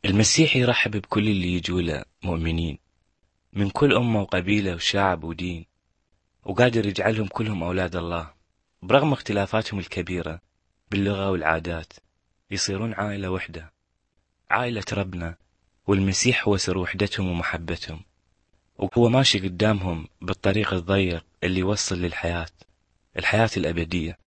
المسيح يرحب بكل اللي يجوا له مؤمنين من كل أمة وقبيلة وشعب ودين، وقادر يجعلهم كلهم أولاد الله برغم اختلافاتهم الكبيرة باللغة والعادات. يصيرون عائلة وحدة، عائلة ربنا، والمسيح هو سر وحدتهم ومحبتهم، وهو ماشي قدامهم بالطريق الضيق اللي يوصل للحياة، الحياة الأبدية.